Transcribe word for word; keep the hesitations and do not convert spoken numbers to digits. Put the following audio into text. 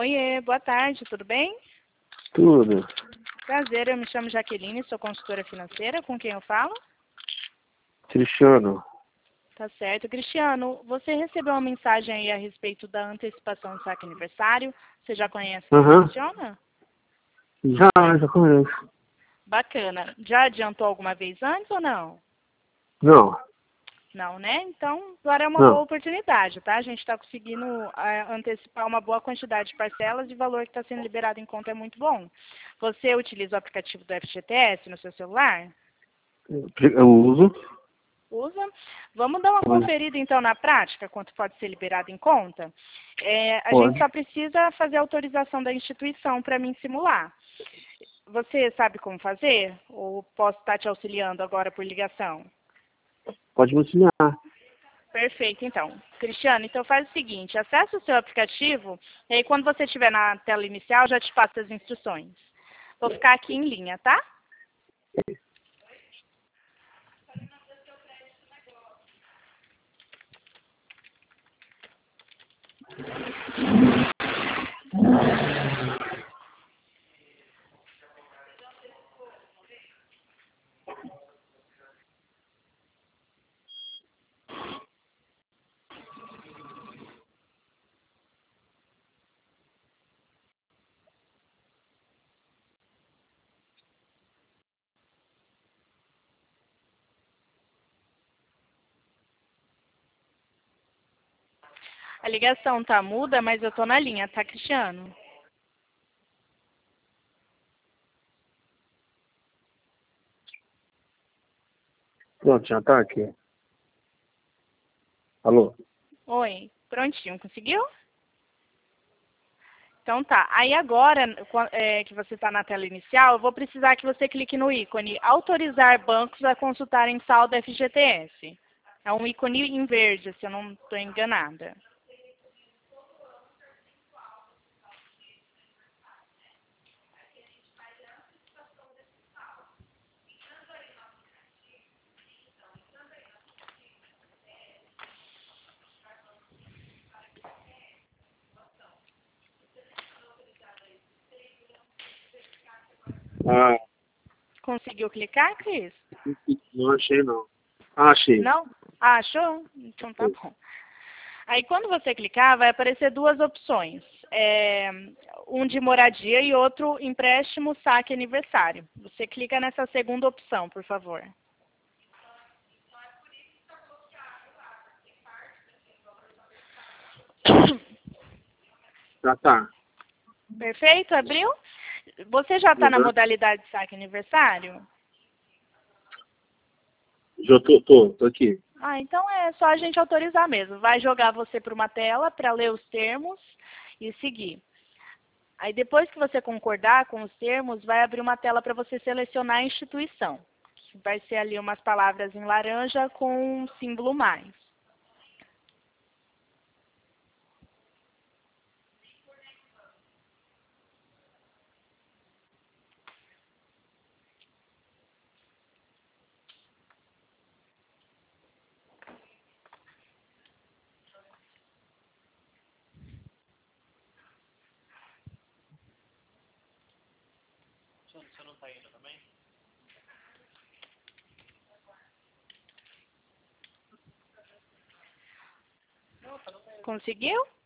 Oiê, boa tarde, tudo bem? Tudo. Prazer, eu me chamo Jaqueline, sou consultora financeira, com quem eu falo? Cristiano. Tá certo. Cristiano, você recebeu uma mensagem aí a respeito da antecipação do saque aniversário? Você já conhece como Aham. funciona? Já, já conheço. Bacana. Já adiantou alguma vez antes ou não? Não, Não, né? Então, agora é uma boa não. oportunidade, tá? A gente está conseguindo eh, antecipar uma boa quantidade de parcelas e o valor que está sendo liberado em conta é muito bom. Você utiliza o aplicativo do F G T S no seu celular? Eu uso. Usa. Vamos dar uma Pode. conferida, então, na prática, quanto pode ser liberado em conta? É, a gente Pode. só precisa fazer a autorização da instituição para mim simular. Você sabe como fazer? Ou posso estar te auxiliando agora por ligação? Pode me ensinar. Perfeito, então. Cristiano, então faz o seguinte, acessa o seu aplicativo e aí quando você estiver na tela inicial, já te passo as instruções. Vou ficar aqui em linha, tá? A ligação tá muda, mas eu tô na linha, tá, Cristiano? Pronto, já tá aqui. Alô? Oi, prontinho, conseguiu? Então tá. Aí agora, é, que você está na tela inicial, eu vou precisar que você clique no ícone autorizar bancos a consultarem saldo F G T S. É um ícone em verde, se eu não estou enganada. Ah, Conseguiu clicar, Cris? não achei não. Ah, achei. Não? Ah, achou? Então tá bom. Aí quando você clicar, vai aparecer duas opções. É, um de moradia e outro empréstimo saque aniversário. Você clica nessa segunda opção, por favor. Já tá. Perfeito? Abriu? Você já está na Uhum. modalidade saque aniversário? Já tô, tô, tô aqui. Ah, então é só a gente autorizar mesmo. Vai jogar você para uma tela para ler os termos e seguir. Aí depois que você concordar com os termos, vai abrir uma tela para você selecionar a instituição. Vai ser ali umas palavras em laranja com um símbolo mais. Conseguiu?